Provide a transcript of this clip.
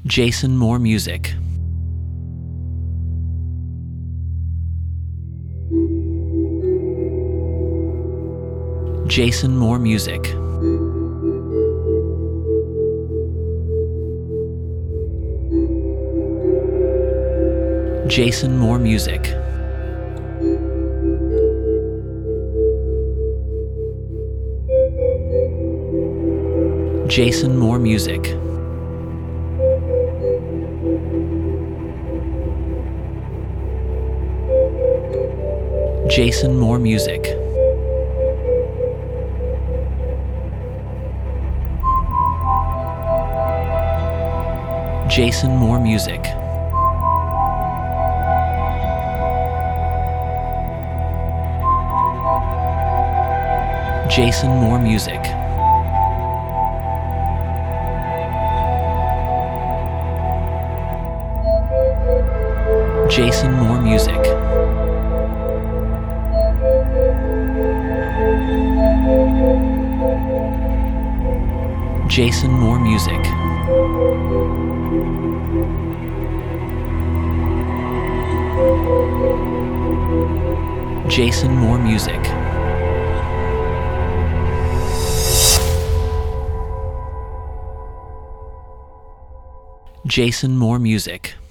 Jason Moore Music. Jason Moore Music. Jason Moore Music. Jason Moore Music. Jason Moore Music. Jason Moore Music. Jason Moore Music. Jason Moore Music. Jason Moore Music. Jason Moore Music. Jason Moore Music.